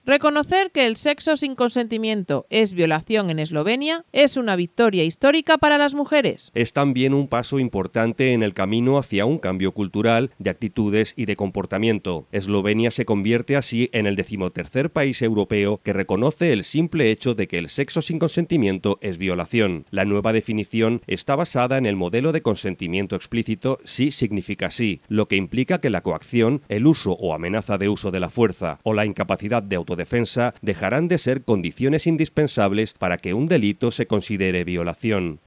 Reconocer que el sexo sin consentimiento es violación en Eslovenia es una victoria histórica para las mujeres. Es también un paso importante en el camino hacia un cambio cultural, de actitudes y de comportamiento. Eslovenia se convierte así en el 13º país europeo que reconoce el simple hecho de que el sexo sin consentimiento es violación. La nueva definición está basada en el modelo de consentimiento explícito sí significa sí, lo que implica que la coacción, el uso o amenaza de uso de la fuerza o la incapacidad de autodefensa dejarán de ser condiciones indispensables para que un delito se considere violación.